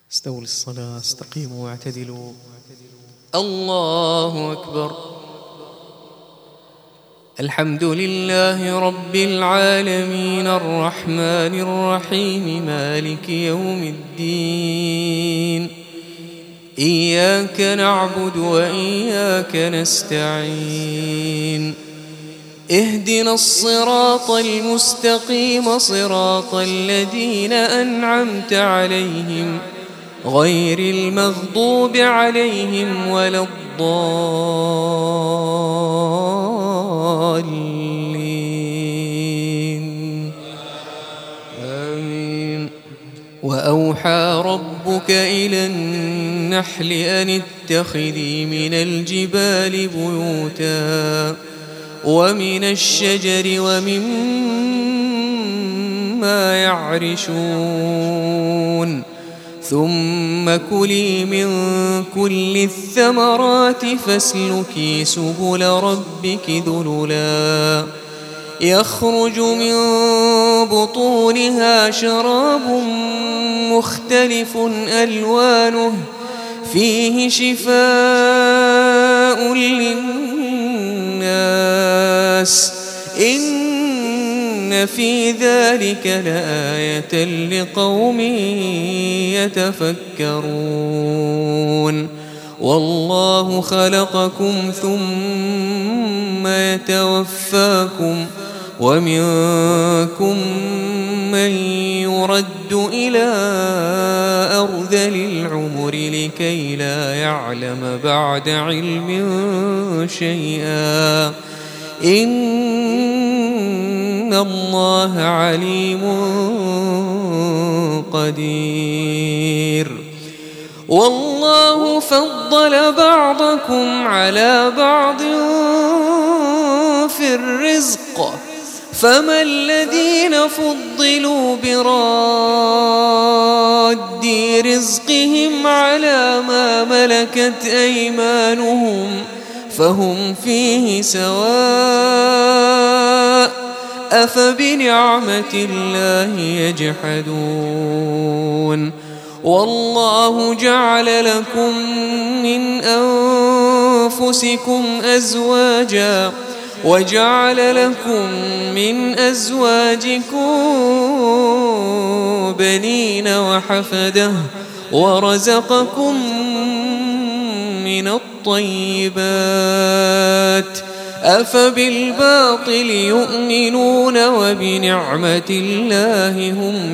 استووا للصلاة، استقيموا واعتدلوا. الله أكبر. الحمد لله رب العالمين الرحمن الرحيم مالك يوم الدين. إياك نعبد وإياك نستعين. اهدنا الصراط المستقيم صراط الذين أنعمت عليهم غير المغضوب عليهم ولا الضالين. آمين. وأوحى ربك إلى النحل أن اتخذي من الجبال بيوتا ومن الشجر ومما يعرشون ثم كلي من كل الثمرات فاسلكي سبل ربك ذللا يخرج من بطونها شراب مختلف ألوانه فيه شفاء للناس إن في ذلك لآية لقوم يتفكرون. والله خلقكم ثم يتوفاكم ومنكم من يرد إلى أرذل العمر لكي لا يعلم بعد علم شيئا إن الله عليم قدير. والله فضل بعضكم على بعض في الرزق فما الذين فضلوا براد رزقهم على ما ملكت أيمانهم فهم فيه سواء أفبنعمة الله يجحدون. والله جعل لكم من أنفسكم أزواجا وجعل لكم من أزواجكم بنين وحفدة ورزقكم من الطيبات أفبالباطل يؤمنون وبنعمة الله هم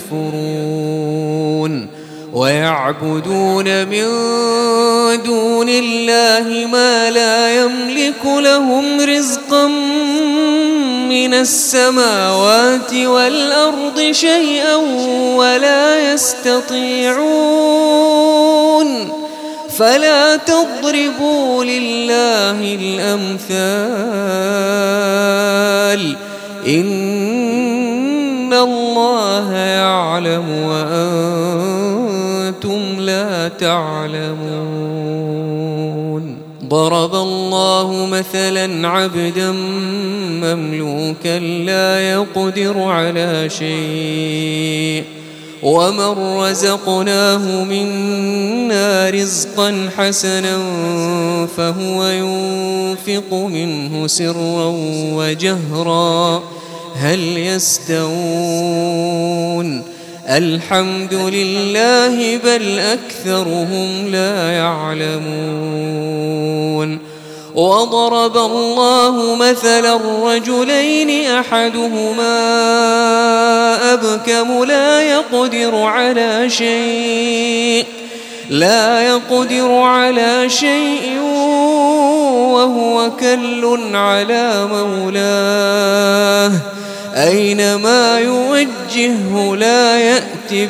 يكفرون. ويعبدون من دون الله ما لا يملك لهم رزقا من السماوات والأرض شيئا ولا يستطيعون فلا تضربوا لله الأمثال إن الله يعلم وأنتم لا تعلمون. ضرب الله مثلا عبدا مملوكا لا يقدر على شيء ومن رزقناه منا رزقا حسنا فهو ينفق منه سرا وجهرا هل يستوون الحمد لله بل أكثرهم لا يعلمون. وضرب الله مثلا رجلين أحدهما أبكم لا يقدر على شيء وهو كل على مولاه أينما يوجهه لا يأتي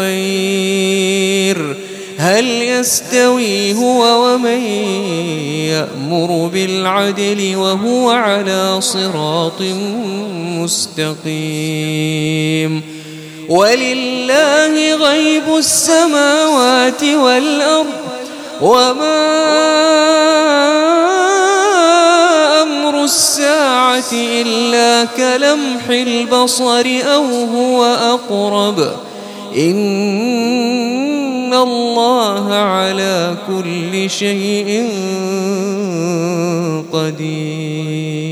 بخير هل يستوي هو ومن يأمر بالعدل وهو على صراط مستقيم. ولله غيب السماوات والأرض وما أمر الساعة إلا كلمح البصر أو هو أقرب إن الله على كل شيء قدير.